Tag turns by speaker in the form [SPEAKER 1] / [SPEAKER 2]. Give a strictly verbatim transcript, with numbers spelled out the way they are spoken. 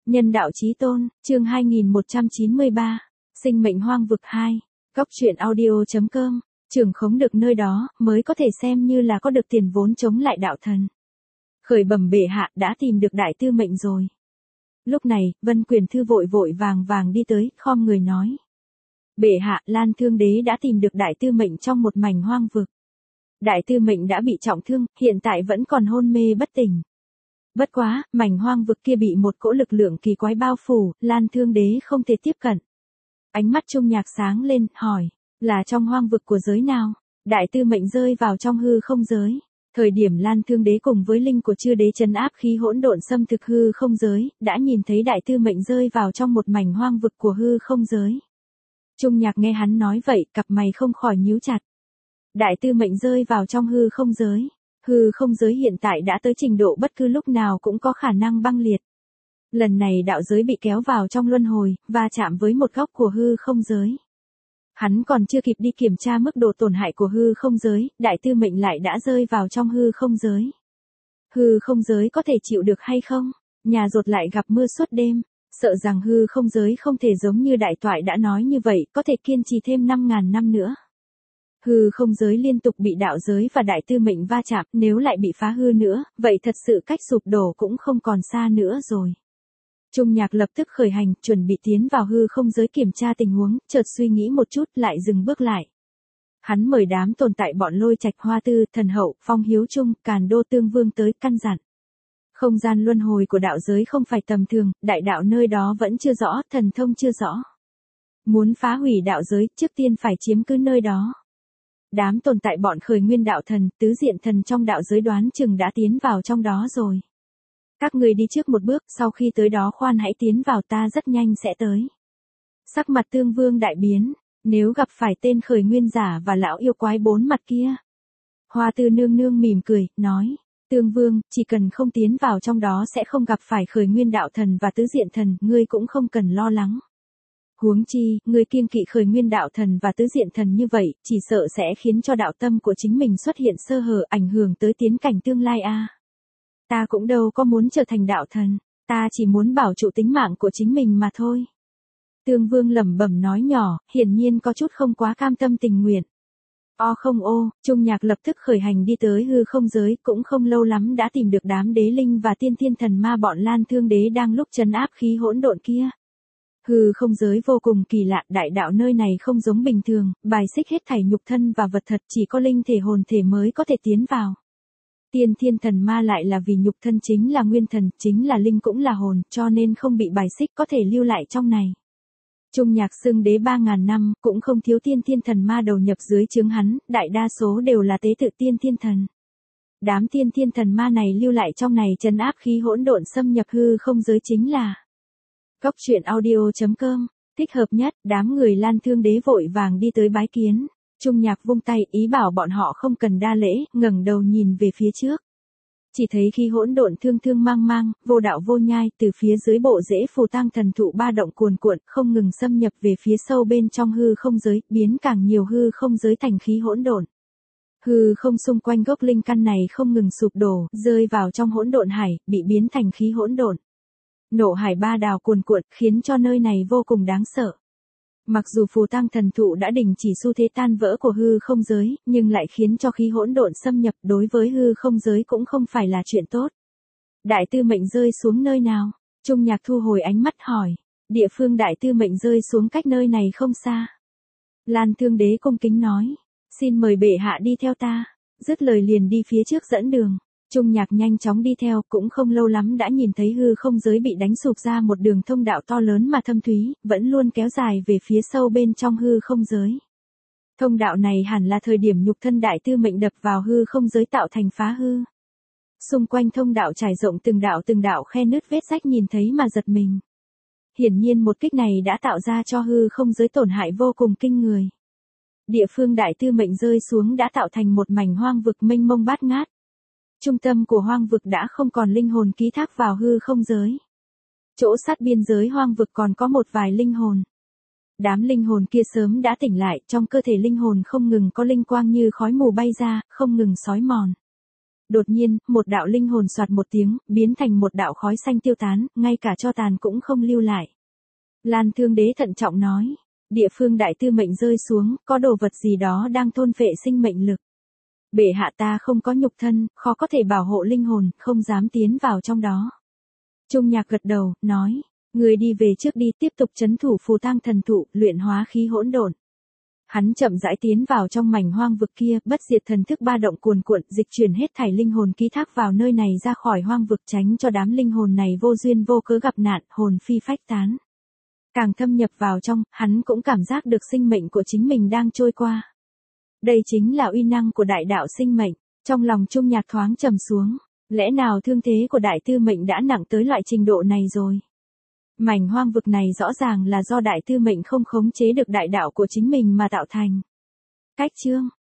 [SPEAKER 1] Nhân đạo chí tôn, chương hai nghìn một trăm chín mươi ba, sinh mệnh hoang vực hai, góc truyện audio.com, trưởng khống được nơi đó, mới có thể xem như là có được tiền vốn chống lại đạo thần. Khởi bẩm bệ hạ đã tìm được đại tư mệnh rồi. Lúc này, Vân Quyền Thư vội vội vàng vàng đi tới, khom người nói. Bệ hạ, Lan Thương Đế đã tìm được đại tư mệnh trong một mảnh hoang vực. Đại tư mệnh đã bị trọng thương, hiện tại vẫn còn hôn mê bất tỉnh. Bất quá, mảnh hoang vực kia bị một cỗ lực lượng kỳ quái bao phủ, Lan Thương Đế không thể tiếp cận. Ánh mắt Trung Nhạc sáng lên, hỏi, là trong hoang vực của giới nào? Đại tư mệnh rơi vào trong hư không giới. Thời điểm Lan Thương Đế cùng với linh của chư đế trấn áp khí hỗn độn xâm thực hư không giới, đã nhìn thấy đại tư mệnh rơi vào trong một mảnh hoang vực của hư không giới. Trung Nhạc nghe hắn nói vậy, cặp mày không khỏi nhíu chặt. Đại tư mệnh rơi vào trong hư không giới. Hư không giới hiện tại đã tới trình độ bất cứ lúc nào cũng có khả năng băng liệt. Lần này đạo giới bị kéo vào trong luân hồi, và chạm với một góc của hư không giới. Hắn còn chưa kịp đi kiểm tra mức độ tổn hại của hư không giới, đại tư mệnh lại đã rơi vào trong hư không giới. Hư không giới có thể chịu được hay không? Nhà rột lại gặp mưa suốt đêm, sợ rằng hư không giới không thể giống như đại toại đã nói như vậy, có thể kiên trì thêm năm ngàn năm nữa. Hư không giới liên tục bị đạo giới và đại tư mệnh va chạm, nếu lại bị phá hư nữa, vậy thật sự cách sụp đổ cũng không còn xa nữa rồi. Trung Nhạc lập tức khởi hành, chuẩn bị tiến vào hư không giới kiểm tra tình huống, chợt suy nghĩ một chút, lại dừng bước lại. Hắn mời đám tồn tại bọn Lôi Trạch Hoa Tư, Thần Hậu, Phong Hiếu Trung, Càn Đô Tương Vương tới căn dặn. Không gian luân hồi của đạo giới không phải tầm thường, đại đạo nơi đó vẫn chưa rõ, thần thông chưa rõ. Muốn phá hủy đạo giới, trước tiên phải chiếm cứ nơi đó. Đám tồn tại bọn khởi nguyên đạo thần, tứ diện thần trong đạo giới đoán chừng đã tiến vào trong đó rồi. Các người đi trước một bước, sau khi tới đó khoan hãy tiến vào, ta rất nhanh sẽ tới. Sắc mặt Tương Vương đại biến, nếu gặp phải tên khởi nguyên giả và lão yêu quái bốn mặt kia. Hoa Tư nương nương mỉm cười, nói, Tương Vương, chỉ cần không tiến vào trong đó sẽ không gặp phải khởi nguyên đạo thần và tứ diện thần, ngươi cũng không cần lo lắng. Huống chi, người kiêng kỵ khởi nguyên đạo thần và tứ diện thần như vậy, chỉ sợ sẽ khiến cho đạo tâm của chính mình xuất hiện sơ hở, ảnh hưởng tới tiến cảnh tương lai a. À. Ta cũng đâu có muốn trở thành đạo thần, ta chỉ muốn bảo trụ tính mạng của chính mình mà thôi. Tương Vương lẩm bẩm nói nhỏ, hiển nhiên có chút không quá cam tâm tình nguyện. O không ô, Trung Nhạc lập tức khởi hành đi tới hư không giới, cũng không lâu lắm đã tìm được đám đế linh và tiên thiên thần ma bọn Lan Thương Đế đang lúc trấn áp khí hỗn độn kia. Hư không giới vô cùng kỳ lạ, đại đạo nơi này không giống bình thường, bài xích hết thảy nhục thân và vật thật, chỉ có linh thể hồn thể mới có thể tiến vào. Tiên thiên thần ma lại là vì nhục thân chính là nguyên thần, chính là linh cũng là hồn, cho nên không bị bài xích, có thể lưu lại trong này. Trung Nhạc xưng đế ba ngàn năm, cũng không thiếu tiên thiên thần ma đầu nhập dưới trướng hắn, đại đa số đều là tế tự tiên thiên thần. Đám tiên thiên thần ma này lưu lại trong này trấn áp khí hỗn độn xâm nhập hư không giới chính là góc truyện audio.com, thích hợp nhất. Đám người Lan Thương Đế vội vàng đi tới bái kiến. Trung Nhạc vung tay, ý bảo bọn họ không cần đa lễ, ngẩng đầu nhìn về phía trước. Chỉ thấy khi hỗn độn thương thương mang mang, vô đạo vô nhai, từ phía dưới bộ rễ phù tang thần thụ ba động cuồn cuộn, không ngừng xâm nhập về phía sâu bên trong hư không giới, biến càng nhiều hư không giới thành khí hỗn độn. Hư không xung quanh gốc linh căn này không ngừng sụp đổ, rơi vào trong hỗn độn hải, bị biến thành khí hỗn độn. Nộ hải ba đào cuồn cuộn, khiến cho nơi này vô cùng đáng sợ. Mặc dù phù tang thần thụ đã đình chỉ xu thế tan vỡ của hư không giới, nhưng lại khiến cho khí hỗn độn xâm nhập, đối với hư không giới cũng không phải là chuyện tốt. Đại tư mệnh rơi xuống nơi nào? Trung Nhạc thu hồi ánh mắt hỏi. Địa phương đại tư mệnh rơi xuống cách nơi này không xa. Lan Thương Đế cung kính nói. Xin mời bệ hạ đi theo ta. Dứt lời liền đi phía trước dẫn đường. Trung Nhạc nhanh chóng đi theo, cũng không lâu lắm đã nhìn thấy hư không giới bị đánh sụp ra một đường thông đạo to lớn mà thâm thúy, vẫn luôn kéo dài về phía sâu bên trong hư không giới. Thông đạo này hẳn là thời điểm nhục thân đại tư mệnh đập vào hư không giới tạo thành phá hư. Xung quanh thông đạo trải rộng từng đạo từng đạo khe nứt vết rách, nhìn thấy mà giật mình. Hiển nhiên một kích này đã tạo ra cho hư không giới tổn hại vô cùng kinh người. Địa phương đại tư mệnh rơi xuống đã tạo thành một mảnh hoang vực mênh mông bát ngát. Trung tâm của hoang vực đã không còn linh hồn ký thác vào hư không giới. Chỗ sát biên giới hoang vực còn có một vài linh hồn. Đám linh hồn kia sớm đã tỉnh lại, trong cơ thể linh hồn không ngừng có linh quang như khói mù bay ra, không ngừng xói mòn. Đột nhiên, một đạo linh hồn soạt một tiếng, biến thành một đạo khói xanh tiêu tán, ngay cả tro tàn cũng không lưu lại. Lan Thương Đế thận trọng nói, địa phương đại tư mệnh rơi xuống, có đồ vật gì đó đang thôn phệ sinh mệnh lực. Bệ hạ ta không có nhục thân, khó có thể bảo hộ linh hồn, không dám tiến vào trong đó. Trung Nhạc gật đầu, nói, người đi về trước đi, tiếp tục trấn thủ phù tang thần thụ, luyện hóa khí hỗn độn. Hắn chậm rãi tiến vào trong mảnh hoang vực kia, bất diệt thần thức ba động cuồn cuộn, dịch chuyển hết thảy linh hồn ký thác vào nơi này ra khỏi hoang vực, tránh cho đám linh hồn này vô duyên vô cớ gặp nạn, hồn phi phách tán. Càng thâm nhập vào trong, hắn cũng cảm giác được sinh mệnh của chính mình đang trôi qua. Đây chính là uy năng của đại đạo sinh mệnh. Trong lòng Trung Nhạc thoáng trầm xuống, lẽ nào thương thế của đại tư mệnh đã nặng tới loại trình độ này rồi? Mảnh hoang vực này rõ ràng là do đại tư mệnh không khống chế được đại đạo của chính mình mà tạo thành. Cách chương